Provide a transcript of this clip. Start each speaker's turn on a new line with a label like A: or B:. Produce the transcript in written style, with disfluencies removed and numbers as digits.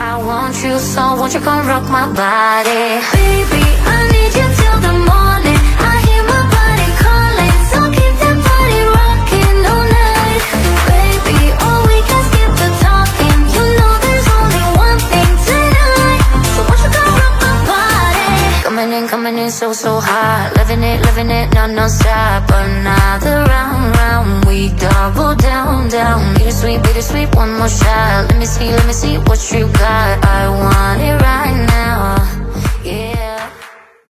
A: I want you so, won't you come rock my body? Baby, I need you till the morning. I hear my body calling, so keep that body rocking all night. Baby, oh, we can skip the talking. You know there's only one thing tonight, so won't you come rock my body? Coming in so, so hot. Living it, non-stop. Another round, we double down. Bittersweet, one more shot. Let me see what you got. I want it right now.